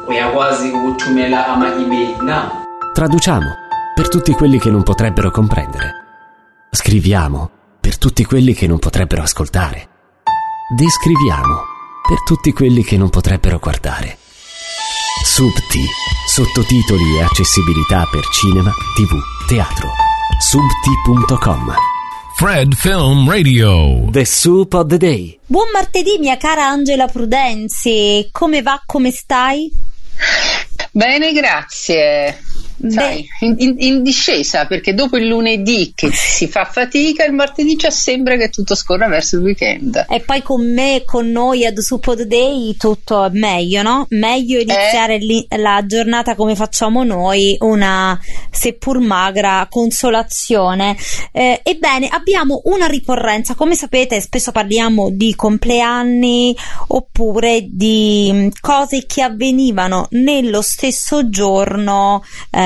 uyakwazi ukuthumela ama-email na. Traduciamo per tutti quelli che non potrebbero comprendere. Scriviamo per tutti quelli che non potrebbero ascoltare. Descriviamo per tutti quelli che non potrebbero guardare. Subti, sottotitoli e accessibilità per cinema, TV, teatro. Subti.com. Fred Film Radio. The Soup of the Day. Buon martedì, mia cara Angela Prudenzi. Come va? Come stai? Bene, grazie. Sai, in discesa, perché dopo il lunedì che si fa fatica, il martedì già sembra che tutto scorra verso il weekend. E poi con me, con noi ad Soup of the Day tutto è meglio, no? Meglio iniziare la giornata come facciamo noi, una seppur magra consolazione. Ebbene, abbiamo una ricorrenza. Come sapete, spesso parliamo di compleanni oppure di cose che avvenivano nello stesso giorno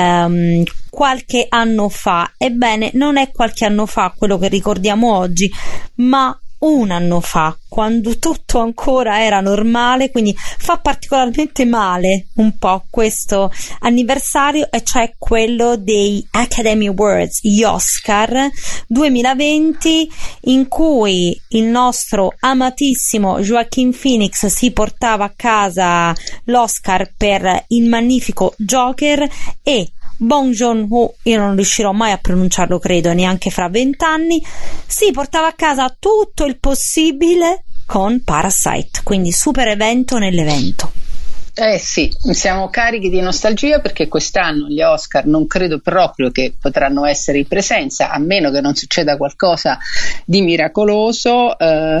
qualche anno fa. Ebbene, non è qualche anno fa quello che ricordiamo oggi, ma un anno fa, quando tutto ancora era normale, quindi fa particolarmente male un po' questo anniversario, e cioè quello dei Academy Awards, gli Oscar 2020, in cui il nostro amatissimo Joaquin Phoenix si portava a casa l'Oscar per il magnifico Joker e Bong Joon-ho, io non riuscirò mai a pronunciarlo, credo, neanche fra 20 anni, si portava a casa tutto il possibile con Parasite, quindi super evento nell'evento. Sì, siamo carichi di nostalgia perché quest'anno gli Oscar non credo proprio che potranno essere in presenza, a meno che non succeda qualcosa di miracoloso.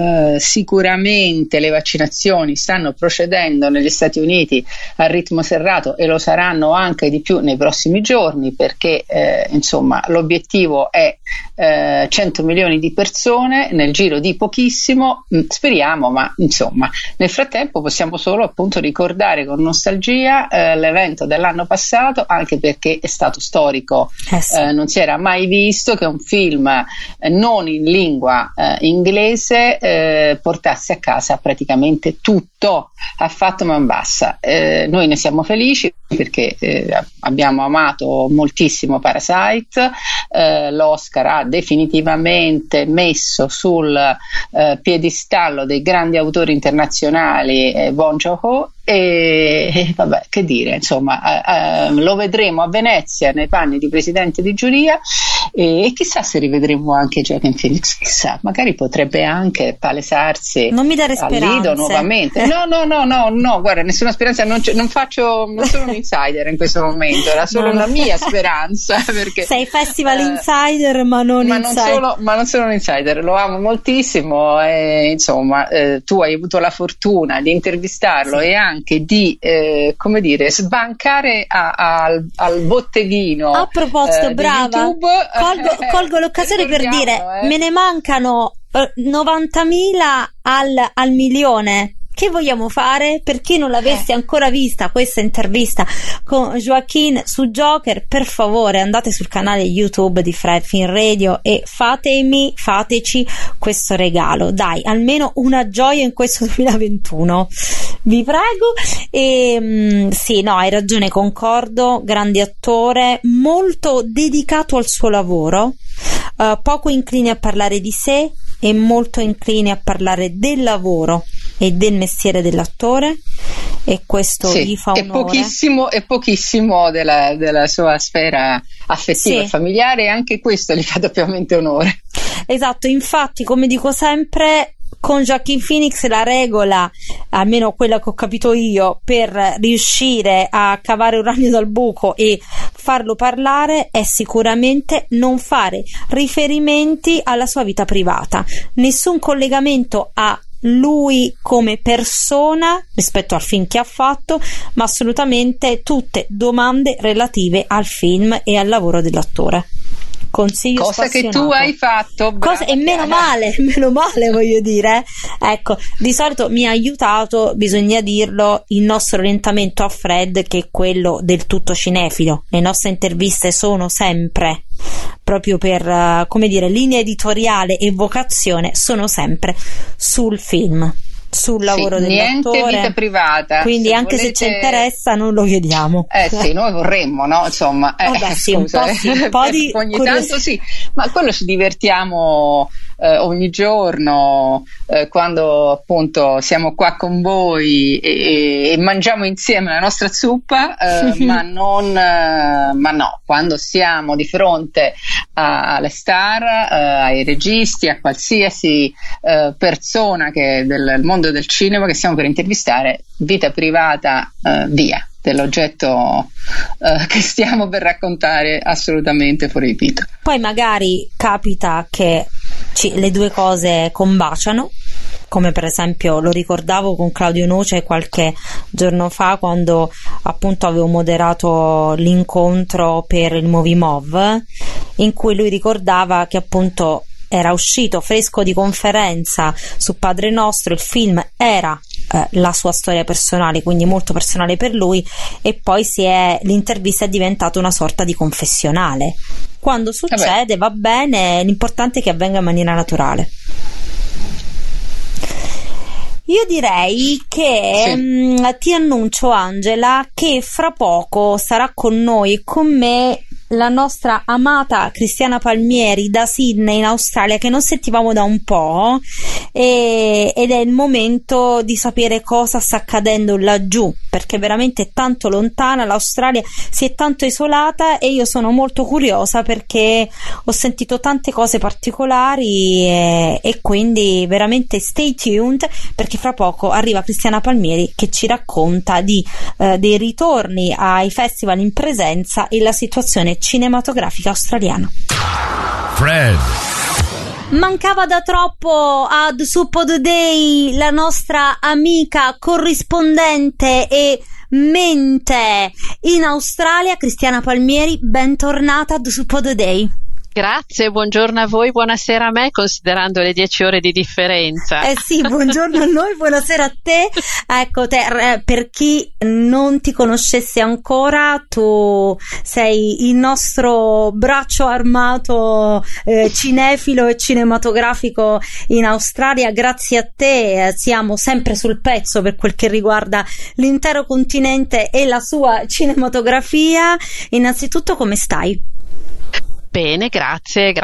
Sicuramente le vaccinazioni stanno procedendo negli Stati Uniti a ritmo serrato e lo saranno anche di più nei prossimi giorni, perché insomma l'obiettivo è 100 milioni di persone nel giro di pochissimo, speriamo, ma insomma nel frattempo possiamo solo appunto ricordare con nostalgia l'evento dell'anno passato, anche perché è stato storico. Sì. Non si era mai visto che un film non in lingua inglese portasse a casa praticamente tutto, ha fatto man bassa. Noi ne siamo felici perché abbiamo amato moltissimo Parasite. L'Oscar ha definitivamente messo sul piedistallo dei grandi autori internazionali Bong Joon-ho, e vabbè, che dire, insomma, lo vedremo a Venezia nei panni di presidente di giuria, e chissà se rivedremo anche Joaquin Phoenix, chissà, magari potrebbe anche palesarsi. Non mi dare al Lido nuovamente. No, guarda, nessuna speranza, non sono un insider in questo momento, era solo una mia speranza, perché sei festival insider ma non insider. Non sono un insider, lo amo moltissimo, e insomma tu hai avuto la fortuna di intervistarlo, sì, e anche di come dire, sbancare al botteghino. A proposito, brava, YouTube. Colgo l'occasione per dire me ne mancano 90.000 al milione. Che vogliamo fare? Per chi non l'avesse ancora vista questa intervista con Joaquin su Joker, per favore andate sul canale YouTube di Fred Film Radio e fateci questo regalo, dai, almeno una gioia in questo 2021, vi prego. E sì, no, hai ragione, concordo, grande attore, molto dedicato al suo lavoro, poco incline a parlare di sé e molto incline a parlare del lavoro e del mestiere dell'attore, e questo gli fa onore. E pochissimo della sua sfera affettiva e familiare, e anche questo gli fa doppiamente onore. Esatto, infatti, come dico sempre, con Joaquin Phoenix la regola, almeno quella che ho capito io, per riuscire a cavare un ragno dal buco e farlo parlare è sicuramente non fare riferimenti alla sua vita privata, nessun collegamento a lui come persona rispetto al film che ha fatto, ma assolutamente tutte domande relative al film e al lavoro dell'attore. Consiglio cosa spassionato. Che tu hai fatto, e meno male voglio dire, ecco, di solito mi ha aiutato, bisogna dirlo, il nostro orientamento a Fred, che è quello del tutto cinefilo. Le nostre interviste sono sempre, proprio per come dire, linea editoriale e vocazione, sono sempre sul film. sul lavoro niente dell'attore, vita privata, quindi se anche volete... se ci interessa non lo chiediamo. Sì, noi vorremmo, no? Insomma, vabbè, sì, scusa, un po' di ogni tanto sì, ma quello ci divertiamo ogni giorno, quando appunto siamo qua con voi e mangiamo insieme la nostra zuppa, ma no, quando siamo di fronte alle star, ai registi, a qualsiasi persona che del mondo del cinema che stiamo per intervistare, vita privata via dell'oggetto che stiamo per raccontare, assolutamente proibito. Poi magari capita che le due cose combaciano, come per esempio lo ricordavo con Claudio Noce qualche giorno fa, quando appunto avevo moderato l'incontro per il Movie Mov, in cui lui ricordava che appunto era uscito fresco di conferenza su Padre Nostro, il film era la sua storia personale, quindi molto personale per lui, e poi l'intervista è diventata una sorta di confessionale. Quando succede, va bene, l'importante è che avvenga in maniera naturale. Io direi che ti annuncio, Angela, che fra poco sarà con noi e con me la nostra amata Cristiana Palmieri da Sydney in Australia, che non sentivamo da un po', ed è il momento di sapere cosa sta accadendo laggiù, perché veramente è tanto lontana, l'Australia si è tanto isolata, e io sono molto curiosa perché ho sentito tante cose particolari, e quindi veramente stay tuned, perché fra poco arriva Cristiana Palmieri che ci racconta dei ritorni ai festival in presenza e la situazione cinematografica australiana. Fred. Mancava da troppo ad Suppo the Day la nostra amica corrispondente e mente in Australia, Cristiana Palmieri. Bentornata ad Suppo the Day. Grazie, buongiorno a voi, buonasera a me, considerando le 10 ore di differenza. Sì, buongiorno a noi, buonasera a te. Ecco, per chi non ti conoscesse ancora, tu sei il nostro braccio armato cinefilo e cinematografico in Australia. Grazie a te siamo sempre sul pezzo per quel che riguarda l'intero continente e la sua cinematografia. Innanzitutto, come stai? Bene, grazie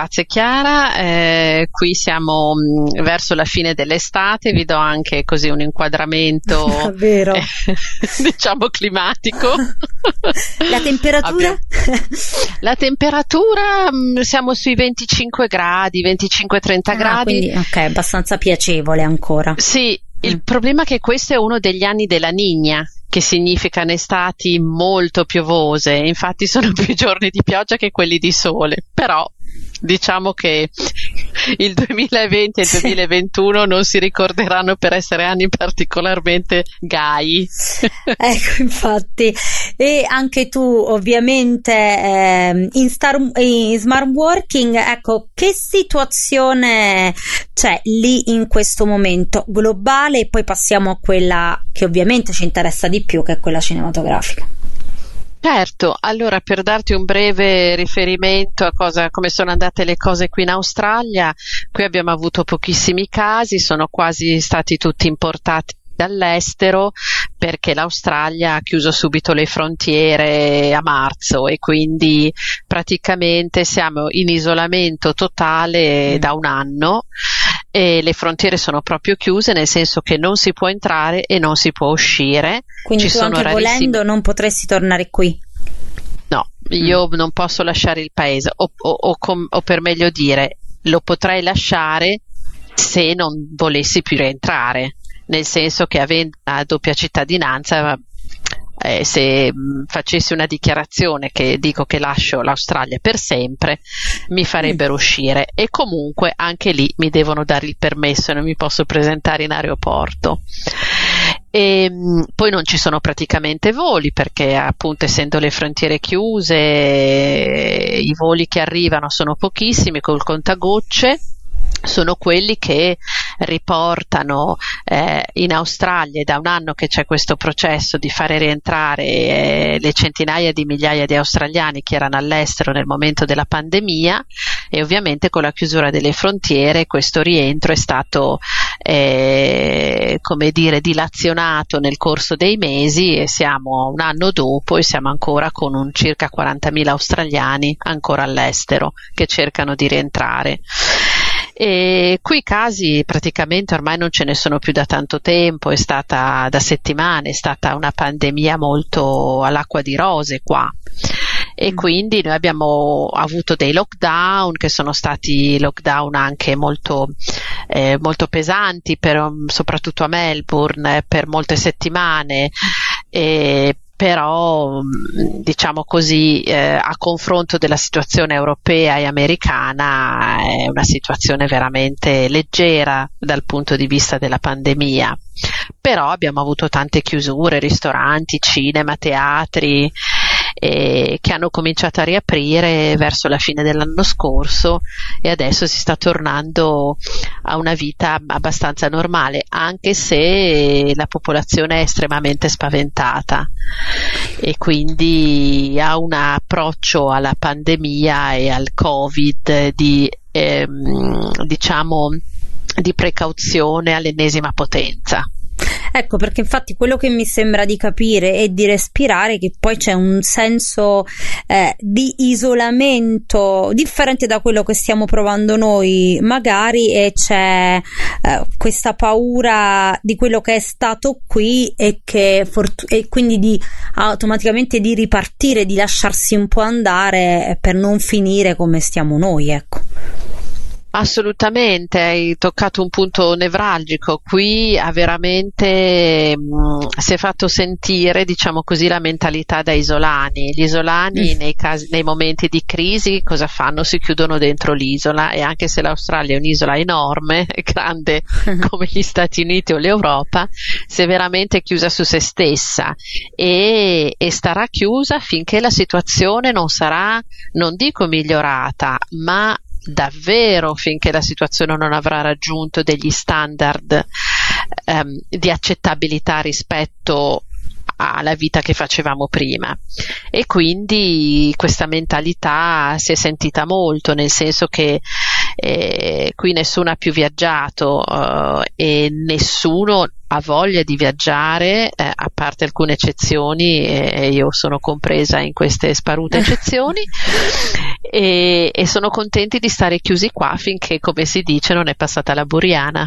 Chiara, qui siamo verso la fine dell'estate, vi do anche così un inquadramento vero. Diciamo climatico. La temperatura? La temperatura siamo sui 25 gradi, 25-30 gradi. Quindi ok, abbastanza piacevole ancora. Sì, il problema è che questo è uno degli anni della Niña, che significano estati molto piovose, infatti sono più giorni di pioggia che quelli di sole, però diciamo che il 2020 e il 2021 non si ricorderanno per essere anni particolarmente gai. Ecco, infatti. E anche tu ovviamente in smart working, ecco, che situazione c'è lì in questo momento globale, e poi passiamo a quella che ovviamente ci interessa di più, che è quella cinematografica. Certo, allora per darti un breve riferimento a come sono andate le cose qui in Australia, qui abbiamo avuto pochissimi casi, sono quasi stati tutti importati dall'estero, perché l'Australia ha chiuso subito le frontiere a marzo, e quindi praticamente siamo in isolamento totale da un anno, e le frontiere sono proprio chiuse, nel senso che non si può entrare e non si può uscire. Quindi tu anche volendo non potresti tornare qui? No, io non posso lasciare il paese, o per meglio dire, lo potrei lasciare se non volessi più rientrare, nel senso che avendo una doppia cittadinanza, se facessi una dichiarazione che dico che lascio l'Australia per sempre, mi farebbero uscire, e comunque anche lì mi devono dare il permesso e non mi posso presentare in aeroporto. E poi non ci sono praticamente voli, perché appunto essendo le frontiere chiuse i voli che arrivano sono pochissimi, col contagocce sono quelli che riportano in Australia, da un anno che c'è questo processo di fare rientrare le centinaia di migliaia di australiani che erano all'estero nel momento della pandemia, e ovviamente con la chiusura delle frontiere questo rientro è stato come dire, dilazionato nel corso dei mesi, e siamo un anno dopo e siamo ancora con un circa 40.000 australiani ancora all'estero che cercano di rientrare. E qui i casi praticamente ormai non ce ne sono più da tanto tempo, è stata da settimane, è stata una pandemia molto all'acqua di rose qua, e quindi noi abbiamo avuto dei lockdown che sono stati lockdown anche molto pesanti, soprattutto a Melbourne, per molte settimane, però diciamo così, a confronto della situazione europea e americana è una situazione veramente leggera dal punto di vista della pandemia. Però abbiamo avuto tante chiusure, ristoranti, cinema, teatri, che hanno cominciato a riaprire verso la fine dell'anno scorso, e adesso si sta tornando a una vita abbastanza normale, anche se la popolazione è estremamente spaventata e quindi ha un approccio alla pandemia e al Covid diciamo di precauzione all'ennesima potenza. Ecco, perché infatti quello che mi sembra di capire e di respirare che poi c'è un senso di isolamento differente da quello che stiamo provando noi magari, e c'è questa paura di quello che è stato qui e quindi automaticamente di ripartire, di lasciarsi un po' andare per non finire come stiamo noi, ecco. Assolutamente, hai toccato un punto nevralgico. Qui ha veramente si è fatto sentire, diciamo così, la mentalità da isolani. Gli isolani nei momenti di crisi cosa fanno? Si chiudono dentro l'isola, e anche se l'Australia è un'isola enorme, grande come gli Stati Uniti o l'Europa, si è veramente chiusa su se stessa e starà chiusa finché la situazione non sarà, non dico migliorata, ma davvero finché la situazione non avrà raggiunto degli standard di accettabilità rispetto alla vita che facevamo prima. E quindi questa mentalità si è sentita molto, nel senso che qui nessuno ha più viaggiato e nessuno ha voglia di viaggiare, a parte alcune eccezioni, e io sono compresa in queste sparute eccezioni, e sono contenti di stare chiusi qua finché, come si dice, non è passata la buriana.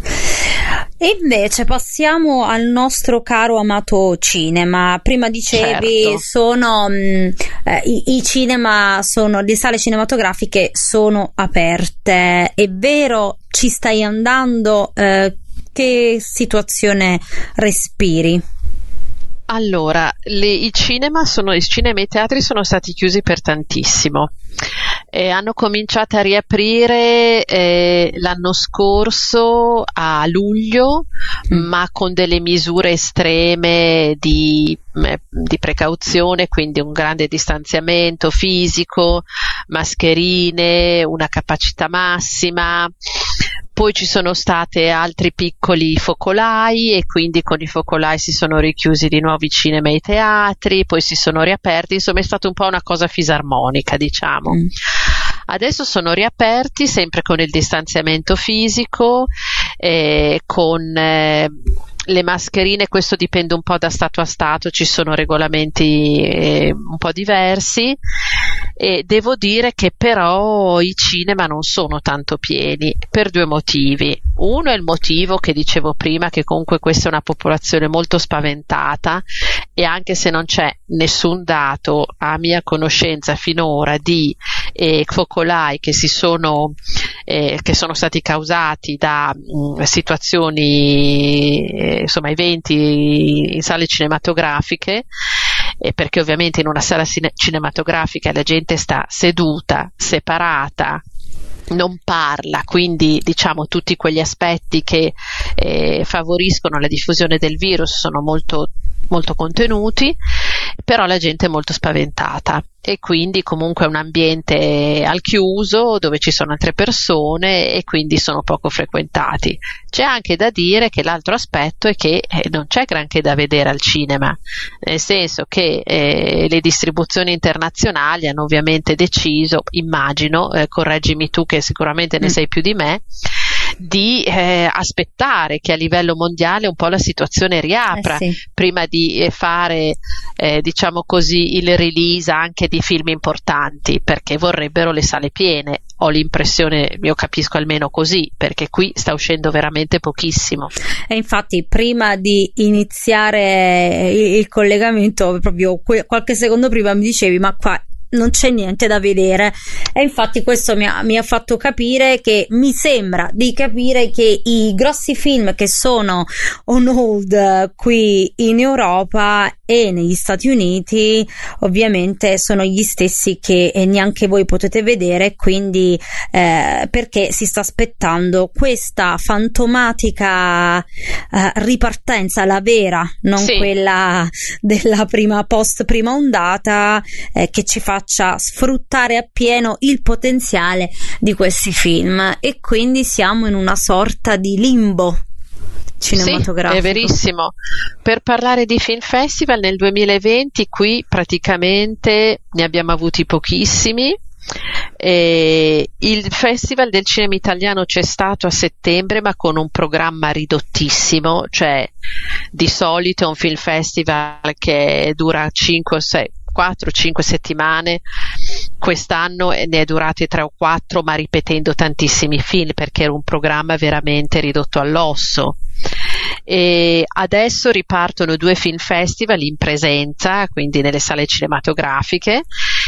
E invece passiamo al nostro caro amato cinema. Prima dicevi, certo, sono i cinema, le sale cinematografiche sono aperte. È vero, ci stai andando? Che situazione respiri? Allora, i cinema e i teatri sono stati chiusi per tantissimo. Hanno cominciato a riaprire l'anno scorso a luglio, ma con delle misure estreme di precauzione, quindi un grande distanziamento fisico, mascherine, una capacità massima. Poi ci sono state altri piccoli focolai, e quindi con i focolai si sono richiusi di nuovo i cinema e i teatri, poi si sono riaperti, insomma è stata un po' una cosa fisarmonica, diciamo. Adesso sono riaperti sempre con il distanziamento fisico, con le mascherine. Questo dipende un po' da stato a stato, ci sono regolamenti un po' diversi, e devo dire che però i cinema non sono tanto pieni per due motivi. Uno è il motivo che dicevo prima, che comunque questa è una popolazione molto spaventata, e anche se non c'è nessun dato a mia conoscenza finora di focolai che sono stati causati da situazioni, insomma eventi in sale cinematografiche, perché ovviamente in una sala cinematografica la gente sta seduta, separata, non parla, quindi diciamo tutti quegli aspetti che favoriscono la diffusione del virus sono molto molto contenuti, però la gente è molto spaventata e quindi comunque è un ambiente al chiuso dove ci sono altre persone e quindi sono poco frequentati. C'è anche da dire che l'altro aspetto è che non c'è granché da vedere al cinema, nel senso che le distribuzioni internazionali hanno ovviamente deciso, immagino, correggimi tu che sicuramente ne sai più di me, di aspettare che a livello mondiale un po' la situazione riapra prima di fare diciamo così il release anche di film importanti, perché vorrebbero le sale piene. Ho l'impressione, io capisco almeno così, perché qui sta uscendo veramente pochissimo. E infatti prima di iniziare il collegamento, proprio qualche secondo prima mi dicevi ma qua non c'è niente da vedere, e infatti questo mi ha fatto capire che mi sembra di capire che i grossi film che sono on hold qui in Europa e negli Stati Uniti ovviamente sono gli stessi che neanche voi potete vedere, quindi perché si sta aspettando questa fantomatica ripartenza, la vera, non quella della prima ondata, che ci faccia sfruttare appieno il potenziale di questi film, e quindi siamo in una sorta di limbo cinematografico. Sì, è verissimo. Per parlare di film festival nel 2020 qui praticamente ne abbiamo avuti pochissimi. Il Festival del Cinema Italiano c'è stato a settembre, ma con un programma ridottissimo, cioè di solito è un film festival che dura 4-5 settimane. Quest'anno ne è durati 3 o 4, ma ripetendo tantissimi film, perché era un programma veramente ridotto all'osso. E adesso ripartono 2 film festival in presenza, quindi nelle sale cinematografiche,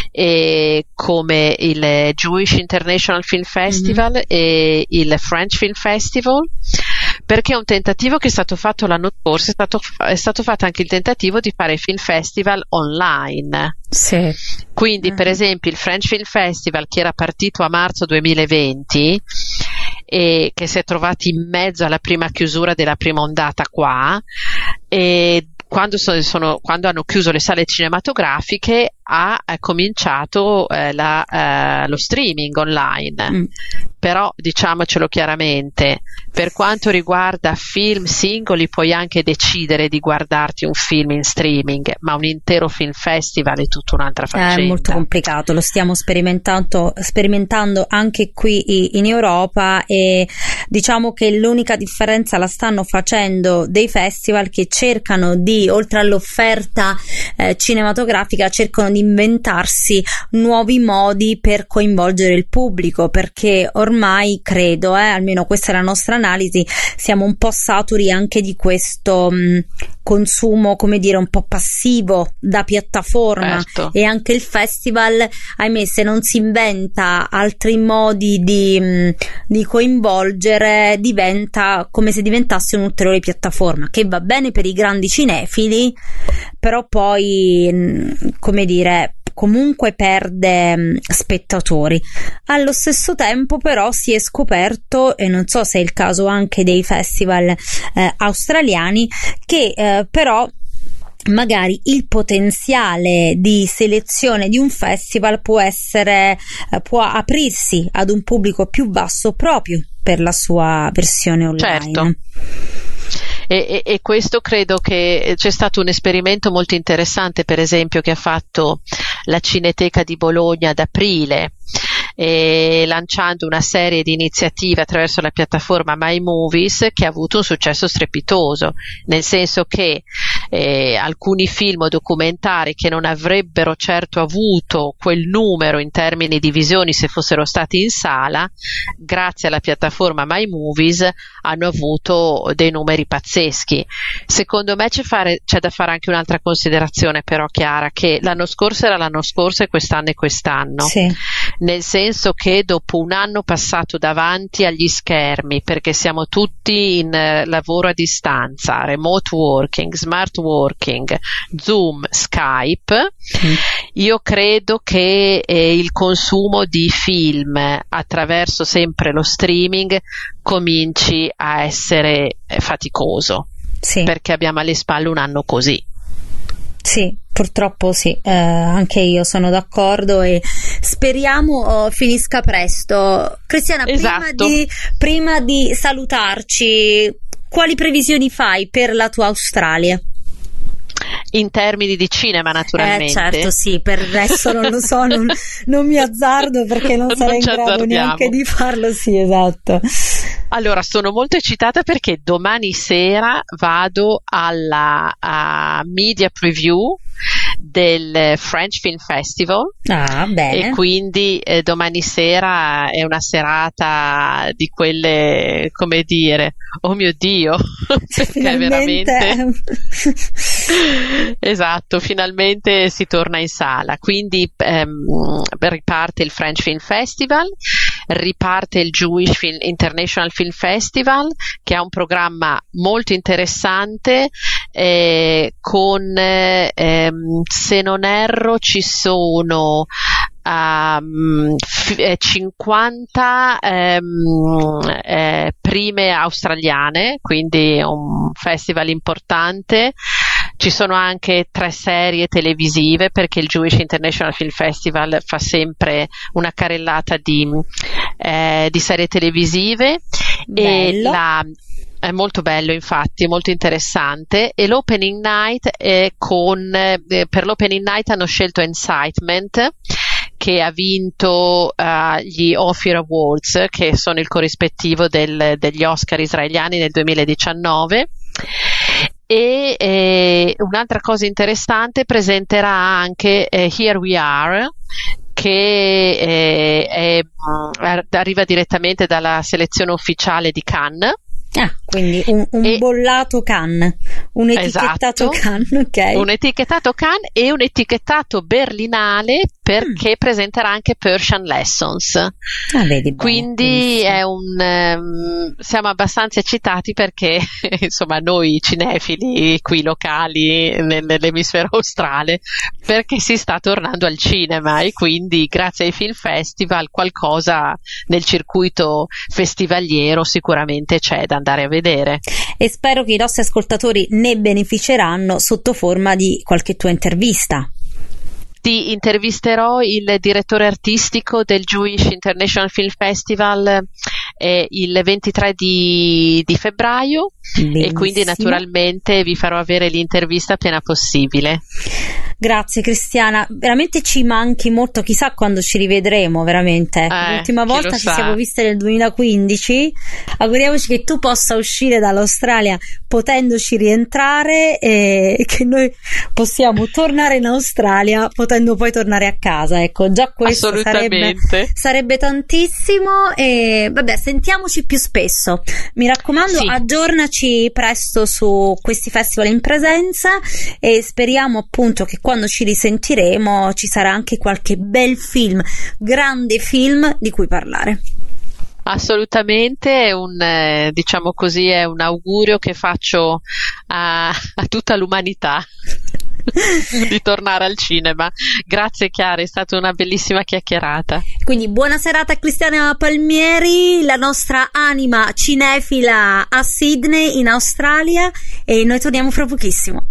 come il Jewish International Film Festival e il French Film Festival, perché è un tentativo che è stato fatto l'anno scorso, è stato fatto anche il tentativo di fare film festival online. Sì. Quindi per esempio il French Film Festival, che era partito a marzo 2020 e che si è trovato in mezzo alla prima chiusura della prima ondata qua, e quando hanno chiuso le sale cinematografiche ha cominciato lo streaming online. Però diciamocelo chiaramente, per quanto riguarda film singoli puoi anche decidere di guardarti un film in streaming, ma un intero film festival è tutta un'altra faccenda. È molto complicato, lo stiamo sperimentando anche qui in Europa, e diciamo che l'unica differenza la stanno facendo dei festival che cercano di, oltre all'offerta cinematografica, cercano di inventarsi nuovi modi per coinvolgere il pubblico, perché ormai credo, almeno questa è la nostra analisi, siamo un po' saturi anche di questo consumo, come dire, un po' passivo da piattaforma. Certo. E anche il festival, ahimè, se non si inventa altri modi di coinvolgere, diventa come se diventasse un'ulteriore piattaforma, che va bene per i grandi cinefili, però poi, come dire, comunque perde spettatori. Allo stesso tempo però si è scoperto, e non so se è il caso anche dei festival australiani, che però magari il potenziale di selezione di un festival può aprirsi ad un pubblico più vasto proprio per la sua versione online. Certo. E questo credo che c'è stato un esperimento molto interessante, per esempio, che ha fatto la Cineteca di Bologna ad aprile, lanciando una serie di iniziative attraverso la piattaforma My Movies, che ha avuto un successo strepitoso, nel senso che alcuni film o documentari che non avrebbero certo avuto quel numero in termini di visioni se fossero stati in sala, grazie alla piattaforma My Movies hanno avuto dei numeri pazzeschi. Secondo me c'è da fare anche un'altra considerazione però, Chiara, che l'anno scorso era l'anno scorso e quest'anno è quest'anno. Sì. Nel senso che dopo un anno passato davanti agli schermi, perché siamo tutti in lavoro a distanza, remote working, smart working, Zoom, Skype, io credo che il consumo di film attraverso sempre lo streaming cominci a essere faticoso, sì, perché abbiamo alle spalle un anno così. Sì, Purtroppo sì, anche io sono d'accordo e speriamo finisca presto. Cristiana, Esatto. prima di salutarci, quali previsioni fai per la tua Australia? In termini di cinema, naturalmente. Certo, sì, per il resto non lo so, non mi azzardo perché non sarei in grado neanche di farlo, sì, esatto. Allora, sono molto eccitata perché domani sera vado alla media preview del French Film Festival. Ah, bene. E quindi domani sera è una serata di quelle, come dire, oh mio Dio, perché veramente esatto, finalmente si torna in sala. Quindi riparte il French Film Festival, riparte il Jewish International Film Festival, che ha un programma molto interessante, con se non erro ci sono 50 prime australiane, quindi un festival importante. Ci sono anche 3 serie televisive, perché il Jewish International Film Festival fa sempre una carrellata di serie televisive. Bello. È molto bello, infatti, molto interessante. E l'opening night per l'opening night hanno scelto Incitement, che ha vinto gli Ophir Awards, che sono il corrispettivo degli Oscar israeliani nel 2019. E un'altra cosa interessante, presenterà anche Here We Are, che arriva direttamente dalla selezione ufficiale di Cannes. Quindi un bollato Cannes, un etichettato, esatto, Cannes, ok. Un etichettato Cannes e un etichettato berlinale, perché presenterà anche Persian Lessons. Vedi, quindi siamo abbastanza eccitati, perché insomma noi cinefili qui locali nell'emisfero australe, perché si sta tornando al cinema, e quindi grazie ai film festival qualcosa nel circuito festivaliero sicuramente c'è da andare a vedere. E spero che i nostri ascoltatori ne beneficeranno sotto forma di qualche tua intervista. Ti intervisterò il direttore artistico del Jewish International Film Festival il 23 di febbraio. Benissimo. E quindi naturalmente vi farò avere l'intervista appena possibile. Grazie Cristiana, veramente ci manchi molto, chissà quando ci rivedremo veramente. L'ultima volta ci siamo viste nel 2015, auguriamoci che tu possa uscire dall'Australia potendoci rientrare e che noi possiamo tornare in Australia potendo poi tornare a casa, ecco, già questo sarebbe tantissimo. E vabbè, sentiamoci più spesso, mi raccomando, sì. Aggiornaci presto su questi festival in presenza, e speriamo appunto che quando ci risentiremo ci sarà anche qualche bel film, grande film di cui parlare. Assolutamente, diciamo così, è un augurio che faccio a tutta l'umanità di tornare al cinema. Grazie Chiara, è stata una bellissima chiacchierata. Quindi buona serata a Cristiana Palmieri, la nostra anima cinefila a Sydney in Australia, e noi torniamo fra pochissimo.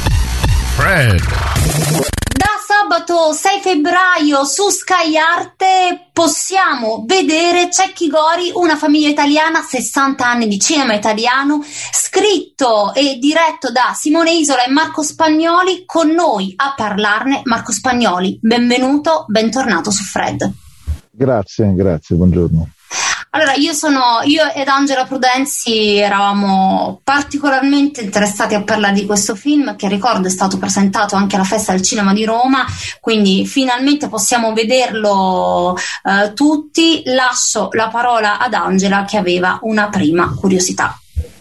Fred. Da sabato 6 febbraio su Sky Arte possiamo vedere Cecchi Gori, una famiglia italiana, 60 anni di cinema italiano, scritto e diretto da Simone Isola e Marco Spagnoli. Con noi a parlarne Marco Spagnoli, benvenuto, bentornato su Fred. Grazie, buongiorno. Allora, io ed Angela Prudenzi eravamo particolarmente interessati a parlare di questo film, che ricordo è stato presentato anche alla Festa del Cinema di Roma, quindi finalmente possiamo vederlo tutti. Lascio la parola ad Angela, che aveva una prima curiosità.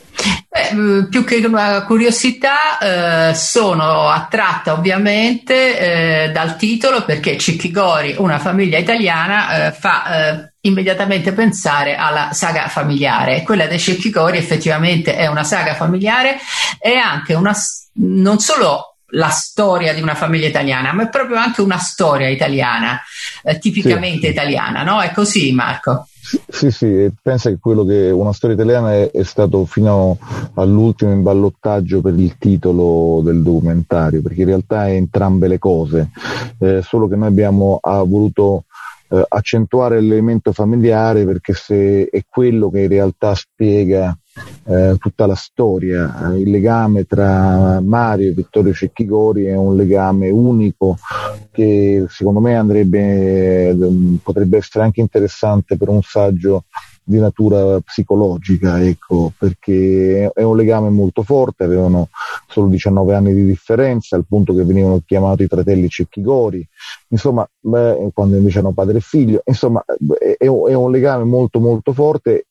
Più che una curiosità, sono attratta ovviamente dal titolo, perché Cecchi Gori, una famiglia italiana, fa immediatamente pensare alla saga familiare. Quella dei Cecchi Gori effettivamente è una saga familiare, è anche non solo la storia di una famiglia italiana, ma è proprio anche una storia italiana, tipicamente italiana, no? È così, Marco? Sì, pensa che quello che Una storia italiana è stato fino all'ultimo in ballottaggio per il titolo del documentario, perché in realtà è entrambe le cose, solo che noi abbiamo voluto accentuare l'elemento familiare, perché se è quello che in realtà spiega tutta la storia. Il legame tra Mario e Vittorio Cecchigori è un legame unico che secondo me potrebbe essere anche interessante per un saggio di natura psicologica, ecco, perché è un legame molto forte. Avevano solo 19 anni di differenza, al punto che venivano chiamati i fratelli Cecchigori, insomma, quando invece erano padre e figlio, insomma, è un legame molto molto forte,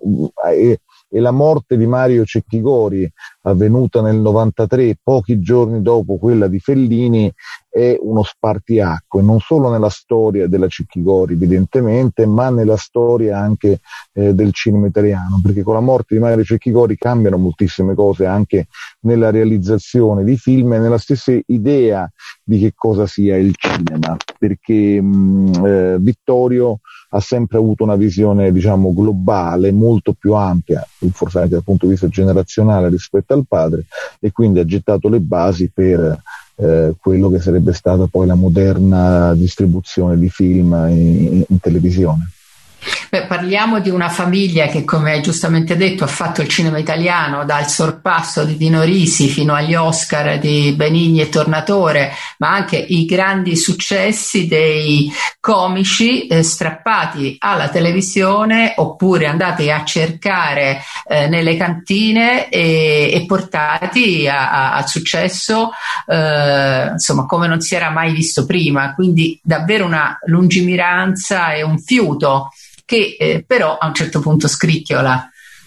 e la morte di Mario Cecchigori, avvenuta nel 93, pochi giorni dopo quella di Fellini, è uno spartiacque, non solo nella storia della Cecchigori evidentemente, ma nella storia anche del cinema italiano, perché con la morte di Mario Cecchigori cambiano moltissime cose anche nella realizzazione di film e nella stessa idea di che cosa sia il cinema, perché Vittorio ha sempre avuto una visione, diciamo, globale, molto più ampia, forse anche dal punto di vista generazionale rispetto al padre, e quindi ha gettato le basi per quello che sarebbe stata poi la moderna distribuzione di film in televisione. Parliamo di una famiglia che, come hai giustamente detto, ha fatto il cinema italiano dal sorpasso di Dino Risi fino agli Oscar di Benigni e Tornatore, ma anche i grandi successi dei comici strappati alla televisione oppure andati a cercare nelle cantine e portati al successo, insomma, come non si era mai visto prima. Quindi davvero una lungimiranza e un fiuto che però a un certo punto scricchiola.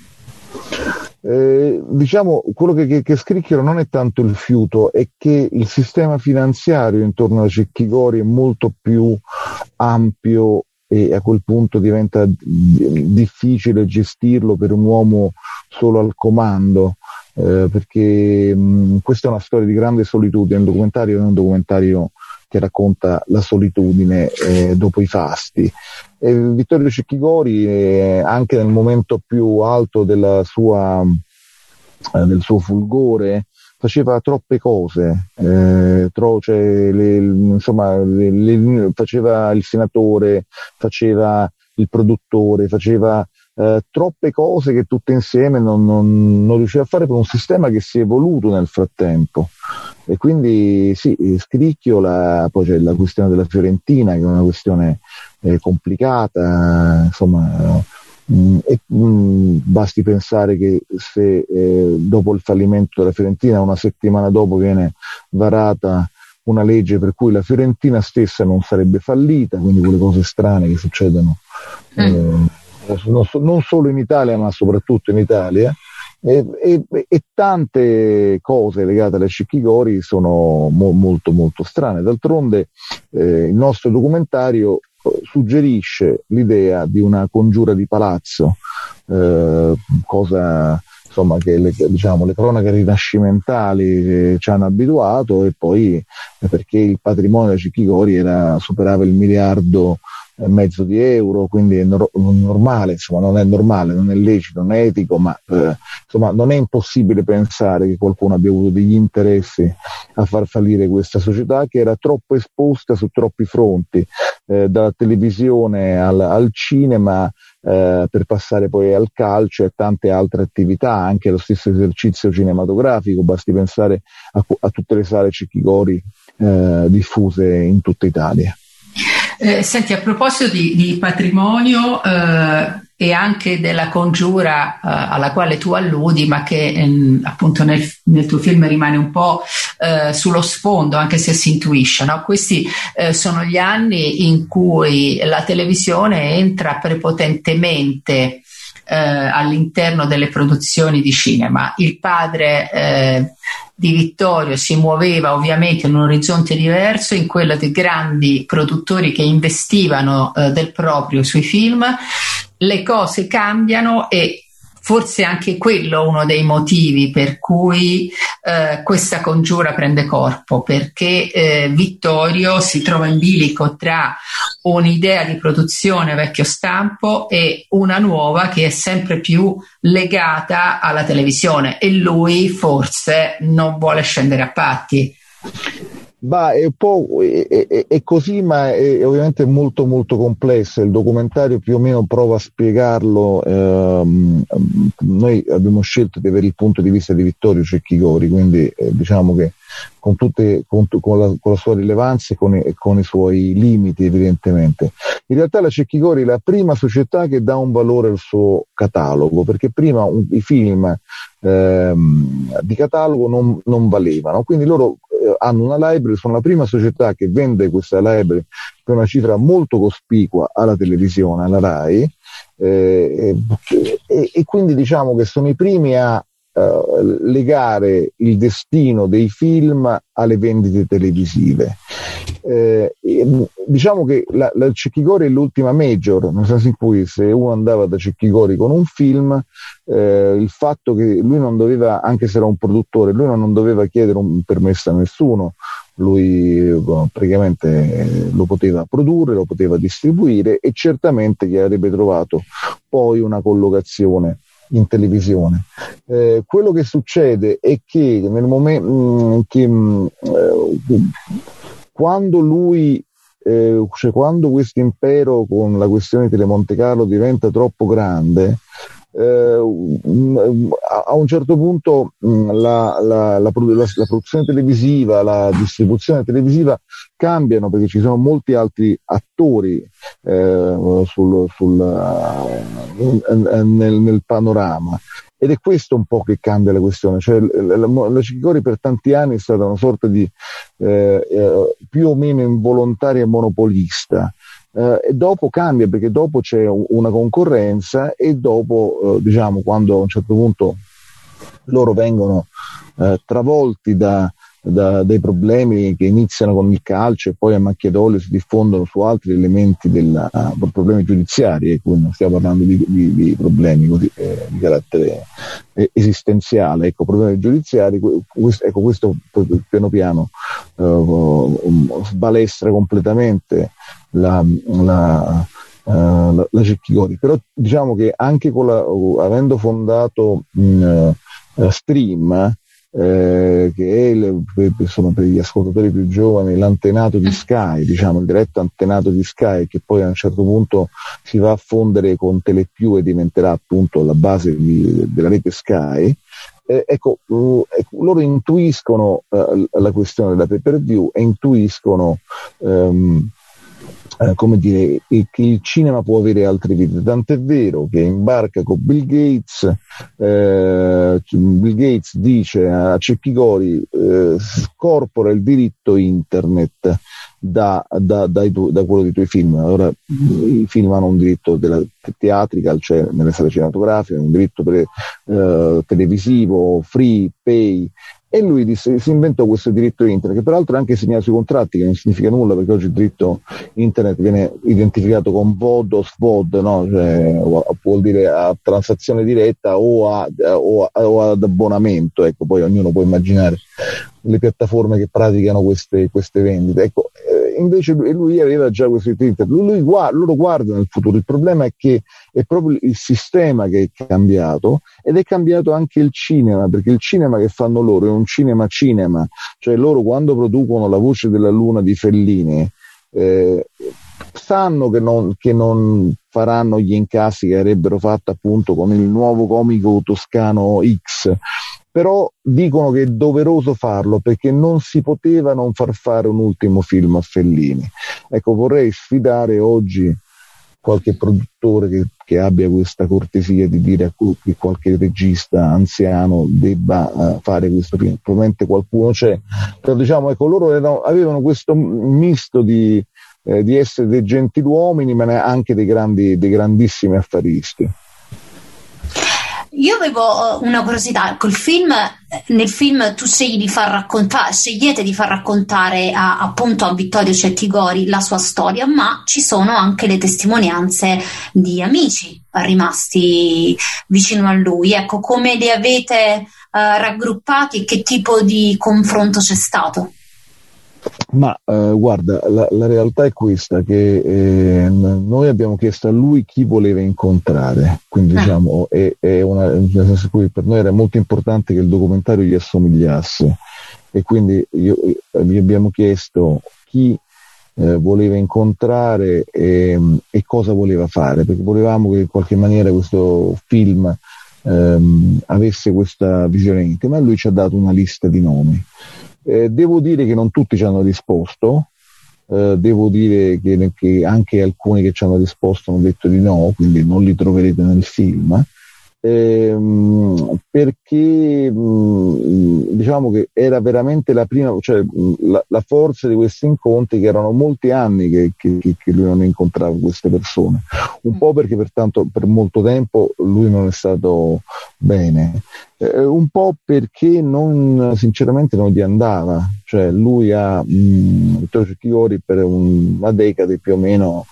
Diciamo, quello che scricchiola non è tanto il fiuto, è che il sistema finanziario intorno a Cecchigori è molto più ampio, e a quel punto diventa difficile gestirlo per un uomo solo al comando, perché questa è una storia di grande solitudine. Il documentario è un documentario che racconta la solitudine dopo i fasti. Vittorio Cecchigori, anche nel momento più alto del suo fulgore, faceva troppe cose, faceva il senatore, faceva il produttore, faceva troppe cose che tutte insieme non riusciva a fare, per un sistema che si è evoluto nel frattempo. E quindi sì, scricchiola. Poi c'è la questione della Fiorentina, che è una questione complicata, insomma, basti pensare che se dopo il fallimento della Fiorentina, una settimana dopo, viene varata una legge per cui la Fiorentina stessa non sarebbe fallita, quindi quelle cose strane che succedono non solo in Italia ma soprattutto in Italia, e tante cose legate alle Cecchigori sono molto molto strane. D'altronde il nostro documentario suggerisce l'idea di una congiura di palazzo, cosa insomma che le cronache rinascimentali ci hanno abituato, e poi perché il patrimonio dei Cecchigori superava il 1,5 miliardi di euro, quindi è normale, insomma, non è normale, non è lecito, non è etico, ma insomma non è impossibile pensare che qualcuno abbia avuto degli interessi a far fallire questa società, che era troppo esposta su troppi fronti, dalla televisione al cinema, per passare poi al calcio e tante altre attività, anche lo stesso esercizio cinematografico. Basti pensare a tutte le sale Cecchigori diffuse in tutta Italia. Senti, a proposito di patrimonio e anche della congiura alla quale tu alludi, ma che appunto nel tuo film rimane un po' sullo sfondo, anche se si intuisce, no? Questi sono gli anni in cui la televisione entra prepotentemente all'interno delle produzioni di cinema. Il padre di Vittorio si muoveva ovviamente in un orizzonte diverso, in quello di grandi produttori che investivano del proprio sui film. Le cose cambiano e forse anche quello uno dei motivi per cui questa congiura prende corpo, perché Vittorio si trova in bilico tra un'idea di produzione vecchio stampo e una nuova che è sempre più legata alla televisione, e lui forse non vuole scendere a patti. È un po' è così, ma è ovviamente molto molto complesso. Il documentario più o meno prova a spiegarlo. Noi abbiamo scelto di avere il punto di vista di Vittorio Cecchigori, quindi diciamo che con la sua rilevanza e con i suoi limiti, evidentemente. In realtà la Cecchigori è la prima società che dà un valore al suo catalogo, perché prima i film di catalogo non valevano, quindi loro hanno una library, sono la prima società che vende questa library per una cifra molto cospicua alla televisione, alla RAI, e quindi diciamo che sono i primi a legare il destino dei film alle vendite televisive. Diciamo che la Cecchigori è l'ultima major, nel senso in cui se uno andava da Cecchigori con un film, il fatto che lui non doveva, anche se era un produttore, lui non doveva chiedere un permesso a nessuno, lui praticamente lo poteva produrre, lo poteva distribuire, e certamente gli avrebbe trovato poi una collocazione in televisione. Quello che succede è che nel momento quando lui cioè quando questo impero con la questione di Telemonte Carlo diventa troppo grande, a un certo punto la produzione televisiva, la distribuzione televisiva cambiano, perché ci sono molti altri attori nel panorama, ed è questo un po' che cambia la questione. Cioè la Cecchigori per tanti anni è stata una sorta di più o meno involontaria monopolista. E dopo cambia, perché dopo c'è una concorrenza, e dopo diciamo, quando a un certo punto loro vengono travolti dai problemi che iniziano con il calcio e poi a macchia d'olio si diffondono su altri elementi problemi giudiziari, e quindi non stiamo parlando di problemi così, di carattere esistenziale, problemi giudiziari, questo piano piano sbalestra completamente la Cecchigori. Però diciamo che anche avendo fondato Stream, che sono per gli ascoltatori più giovani l'antenato di Sky, diciamo il diretto antenato di Sky, che poi a un certo punto si va a fondere con Telepiù e diventerà appunto la base della rete Sky. Loro intuiscono la questione della pay-per-view e intuiscono come dire, che il cinema può avere altre vite, tant'è vero che imbarca con Bill Gates. Bill Gates dice a Cecchigori: scorpora il diritto internet da quello dei tuoi film. Allora i film hanno un diritto della theatrical, cioè nelle sale cinematografiche, un diritto televisivo, free, pay, e lui si inventò questo diritto internet, che peraltro è anche segnato sui contratti, che non significa nulla, perché oggi il diritto internet viene identificato con VOD o SVOD, no? Cioè, vuol dire a transazione diretta o ad abbonamento. Poi ognuno può immaginare le piattaforme che praticano queste vendite. Invece lui aveva già questo diritto internet. Loro guardano il futuro. Il problema è che è proprio il sistema che è cambiato, ed è cambiato anche il cinema, perché il cinema che fanno loro è un cinema, cioè loro quando producono La voce della luna di Fellini sanno che non faranno gli incassi che avrebbero fatto appunto con il nuovo comico toscano X, però dicono che è doveroso farlo perché non si poteva non far fare un ultimo film a Fellini. Vorrei sfidare oggi qualche produttore che abbia questa cortesia di dire che qualche regista anziano debba fare questo film. Probabilmente qualcuno c'è, però diciamo, loro avevano questo misto di essere dei gentiluomini, ma anche dei grandissimi affaristi. Io avevo una curiosità nel film tu scegliete di far raccontare appunto a Vittorio Cecchigori la sua storia, ma ci sono anche le testimonianze di amici rimasti vicino a lui. Ecco, come li avete raggruppati e che tipo di confronto c'è stato? Ma guarda, la realtà è questa, che noi abbiamo chiesto a lui chi voleva incontrare, quindi diciamo nel senso che per noi era molto importante che il documentario gli assomigliasse, e quindi gli abbiamo chiesto chi voleva incontrare e cosa voleva fare, perché volevamo che in qualche maniera questo film avesse questa visione intima, e lui ci ha dato una lista di nomi. Devo dire che non tutti ci hanno risposto, devo dire che anche alcuni che ci hanno risposto hanno detto di no, quindi non li troverete nel film, perché diciamo che era veramente la prima, cioè la forza di questi incontri, che erano molti anni che lui non incontrava queste persone, un po' perché per molto tempo lui non è stato bene, un po' perché sinceramente non gli andava, cioè lui Vittorio Cecchigori per una decade più o meno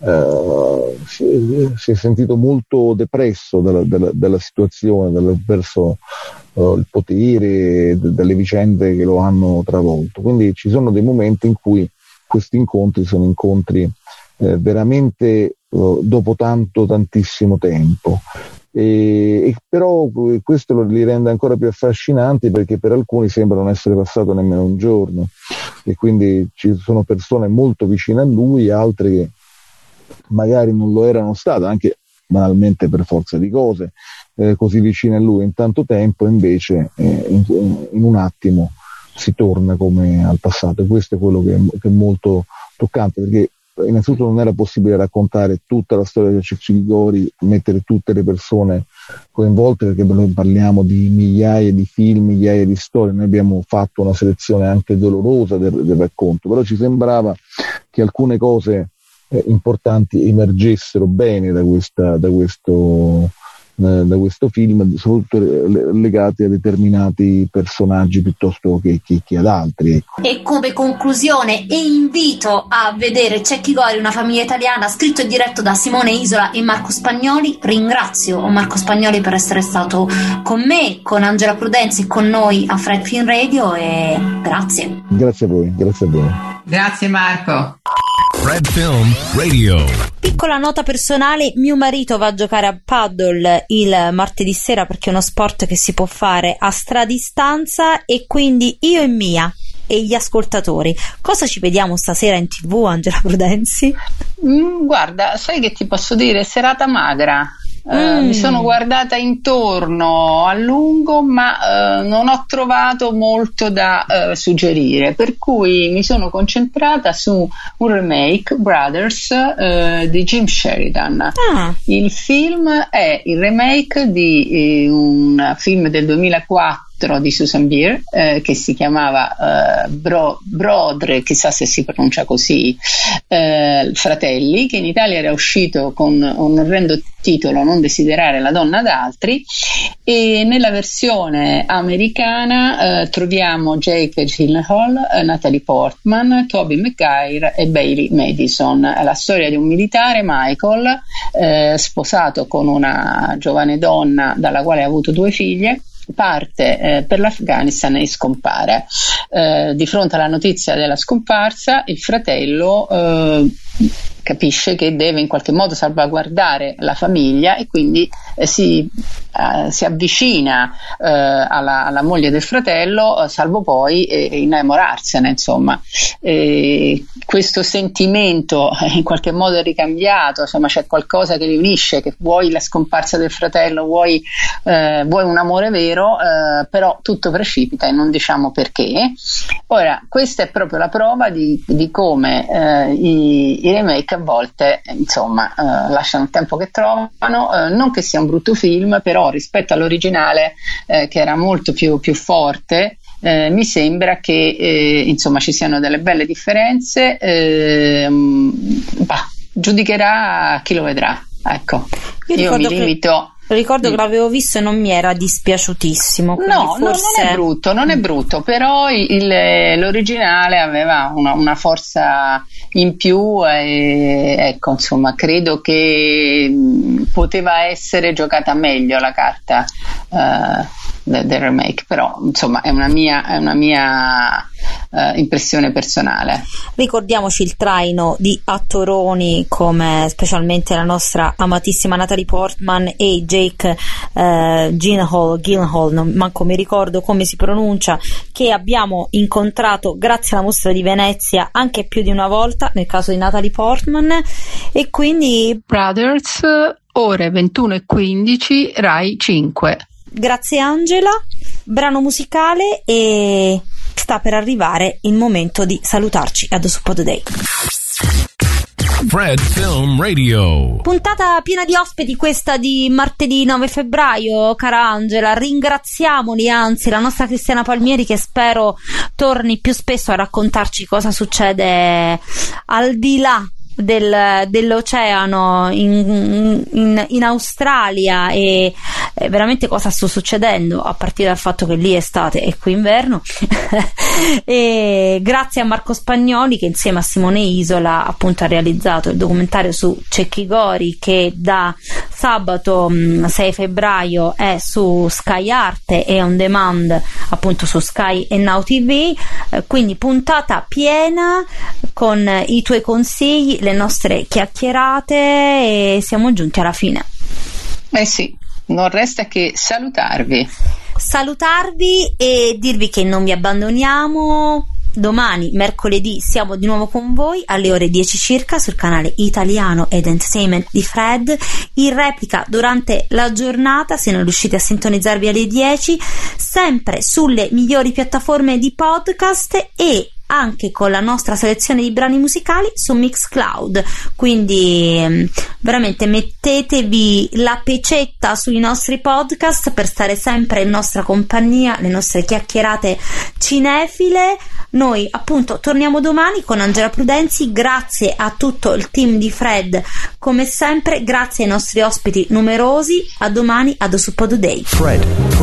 si è sentito molto depresso dalla situazione, verso il potere, dalle vicende che lo hanno travolto. Quindi ci sono dei momenti in cui questi incontri sono incontri veramente dopo tantissimo tempo. Però questo li rende ancora più affascinanti, perché per alcuni sembra non essere passato nemmeno un giorno, e quindi ci sono persone molto vicine a lui, altre che magari non lo erano state, anche banalmente per forza di cose, così vicine a lui in tanto tempo, invece in un attimo si torna come al passato, e questo è quello che è molto toccante, perché innanzitutto non era possibile raccontare tutta la storia di Cecchigori, mettere tutte le persone coinvolte, perché noi parliamo di migliaia di film, migliaia di storie. Noi abbiamo fatto una selezione anche dolorosa del racconto, però ci sembrava che alcune cose importanti emergessero bene da questo film, soprattutto legati a determinati personaggi piuttosto che ad altri, ecco. E come conclusione e invito a vedere Cecchigori, una famiglia italiana, scritto e diretto da Simone Isola e Marco Spagnoli. Ringrazio Marco Spagnoli per essere stato con me, con Angela Prudenzi e con noi a Fred Film Radio, e grazie a voi. Grazie Marco. Fred Film Radio. Piccola nota personale: mio marito va a giocare a paddle il martedì sera, perché è uno sport che si può fare a stradistanza, e quindi io e Mia e gli ascoltatori cosa ci vediamo stasera in TV, Angela Prudenzi? Guarda, sai che ti posso dire? Serata magra. Mi sono guardata intorno a lungo, ma non ho trovato molto da suggerire, per cui mi sono concentrata su un remake, Brothers, di Jim Sheridan. Il film è il remake di un film del 2004 di Susan Bier, che si chiamava Brodre, chissà se si pronuncia così, Fratelli, che in Italia era uscito con un orrendo titolo, Non desiderare la donna d'altri, e nella versione americana troviamo Jake Gyllenhaal, Natalie Portman, Tobey Maguire e Bailey Madison. È la storia di un militare, Michael, sposato con una giovane donna dalla quale ha avuto 2 figlie. Parte per l'Afghanistan e scompare. Di fronte alla notizia della scomparsa, il fratello capisce che deve in qualche modo salvaguardare la famiglia, e quindi si avvicina alla moglie del fratello, salvo poi innamorarsene, insomma. Questo sentimento in qualche modo è ricambiato, insomma c'è qualcosa che li unisce, che vuoi la scomparsa del fratello, vuoi un amore vero, però tutto precipita e non diciamo perché. Ora, questa è proprio la prova di come i remake a volte, insomma, lasciano il tempo che trovano. Non che sia un brutto film, però rispetto all'originale, che era molto più forte, mi sembra che insomma ci siano delle belle differenze. Giudicherà chi lo vedrà. Ecco, io mi limito Ricordo che l'avevo visto e non mi era dispiaciutissimo. No, forse... non è brutto, però l'originale aveva una forza in più e ecco, insomma, credo che poteva essere giocata meglio la carta del remake, però insomma è una mia impressione personale. Ricordiamoci il traino di attoroni come specialmente la nostra amatissima Natalie Portman e Jake Gyllenhaal, non manco mi ricordo come si pronuncia, che abbiamo incontrato grazie alla mostra di Venezia anche più di una volta nel caso di Natalie Portman. E quindi Brothers, ore 21:15, Rai 5. Grazie Angela, brano musicale, e sta per arrivare il momento di salutarci. A The Support Day. Fred Film Radio. Puntata piena di ospiti questa di martedì 9 febbraio, cara Angela. Ringraziamoli, anzi, la nostra Cristiana Palmieri, che spero torni più spesso a raccontarci cosa succede al di là dell'oceano in Australia e veramente cosa sta succedendo, a partire dal fatto che lì è estate e qui inverno. E grazie a Marco Spagnoli, che insieme a Simone Isola appunto ha realizzato il documentario su Cecchi Gori, che da sabato 6 febbraio è su Sky Arte e on demand appunto su Sky e Now TV. Quindi puntata piena con i tuoi consigli, le nostre chiacchierate, e siamo giunti alla fine. Sì, non resta che salutarvi e dirvi che non vi abbandoniamo. Domani, mercoledì, siamo di nuovo con voi alle ore 10 circa sul canale italiano ed entertainment di Fred, in replica durante la giornata se non riuscite a sintonizzarvi alle 10, sempre sulle migliori piattaforme di podcast e anche con la nostra selezione di brani musicali su Mixcloud. Quindi veramente mettetevi la pecetta sui nostri podcast per stare sempre in nostra compagnia, le nostre chiacchierate cinefile. Noi appunto torniamo domani con Angela Prudenzi. Grazie a tutto il team di Fred come sempre, grazie ai nostri ospiti numerosi. A domani a The Support Day. Fred.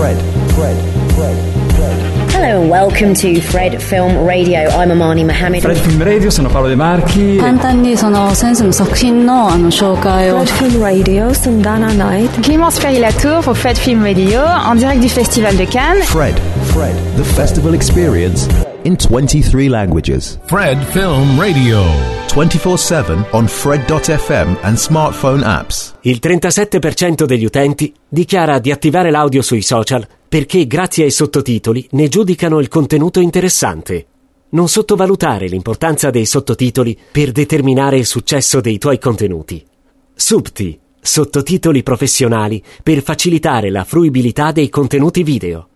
Hello and welcome to Fred Film Radio. I'm Amani Mohammed. Fred Film Radio, sono Paolo De Marchi. 簡単にその先生の作品の紹介を。 Fred Film Radio, sono Dana Knight. Clémence Ferry-Latour pour Fred Film Radio en direct du Festival de Cannes. Fred, the festival experience in 23 languages. Fred Film Radio. 24/7 on Fred.fm and smartphone apps. Il 37% degli utenti dichiara di attivare l'audio sui social perché grazie ai sottotitoli ne giudicano il contenuto interessante. Non sottovalutare l'importanza dei sottotitoli per determinare il successo dei tuoi contenuti. Subti, sottotitoli professionali per facilitare la fruibilità dei contenuti video.